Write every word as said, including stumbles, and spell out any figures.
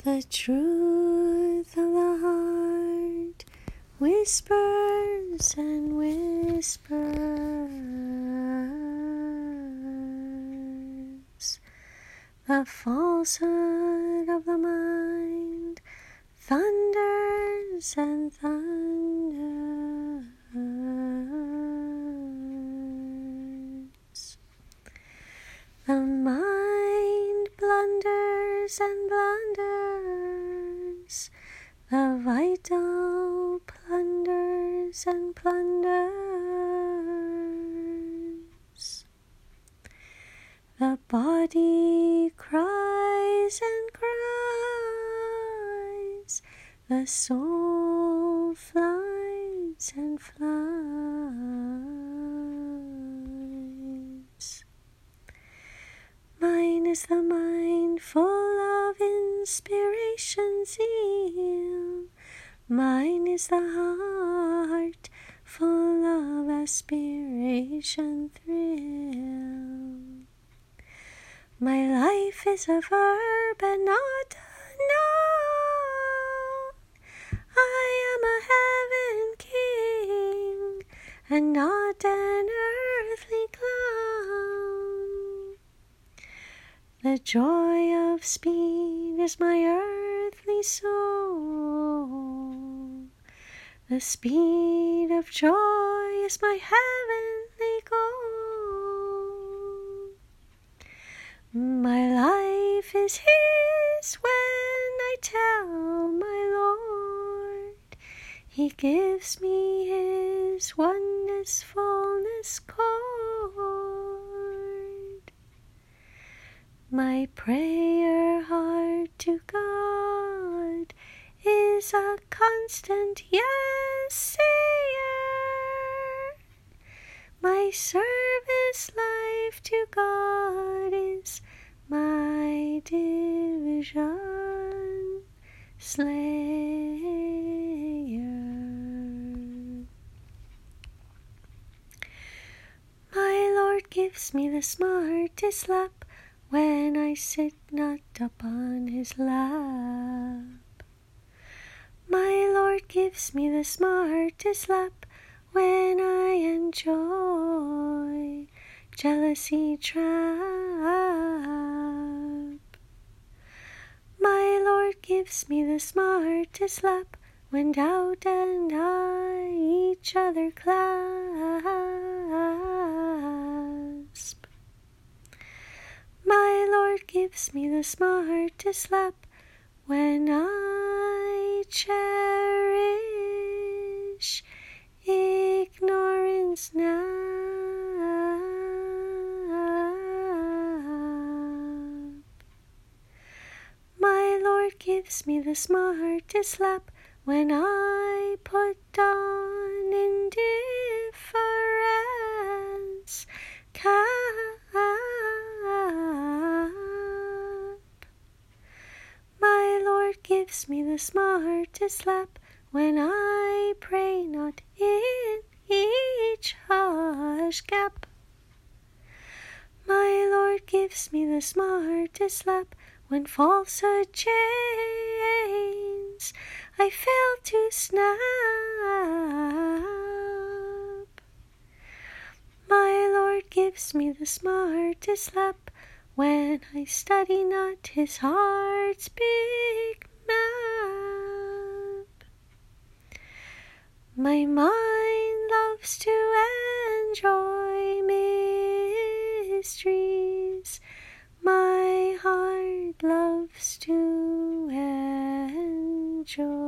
The truth of the heart whispers and whispers. The falsehood of the mind thunders and thunders. The mind blunders and blunders. The vital plunders and plunders. The body cries and cries. The soul flies and flies. Mine is the mind full of inspiration zeal. Mine is the heart full of aspiration thrill. My life is a verb and not a noun. I am a heaven king and not an earthly clown. The joy of speed is my earthly soul. The speed of joy is my heavenly goal. My life is His when I tell my Lord. He gives me His oneness, fullness, chord. My prayer heart to God is a constant yes-sayer. My service life to God is my division slayer. My Lord gives me the smartest lap when I sit not upon His lap. My Lord gives me the smartest lap when I enjoy jealousy trap. My Lord gives me the smartest lap when doubt and I each other clasp. My Lord gives me the smartest lap when I cherish ignorance nap. My Lord gives me the smartest lap when I put on indifference cap. My Lord gives me the smartest lap when I pray not in each hush gap. My Lord gives me the smartest lap when falsehood chains I fail to snap. My Lord gives me the smartest lap when I study not His heart's big map. My mind loves to enjoy mysteries. My heart loves to enjoy